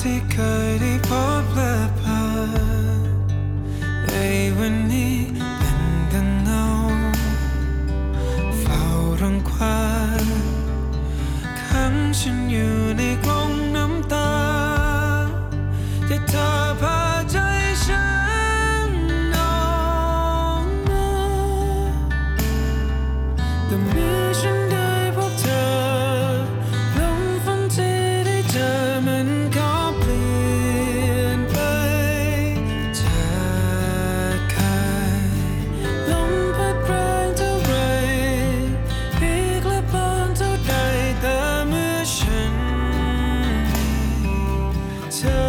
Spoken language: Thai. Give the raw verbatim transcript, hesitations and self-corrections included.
ที่เคยได้พบและผ่านในวันนี้เป็นดังเงาเฝ้ารังควานขังฉันอยู่ในกรงน้ำตาที่เธอพาใจฉันออกมาแต่เมื่อฉันได้พบเธอลมฝันที่ได้เจอมันก็เปลี่ยนไปจากใครลมพัดแรงเท่าไรพีกและบานเท่าใดแต่เมื่อฉันมีเธอ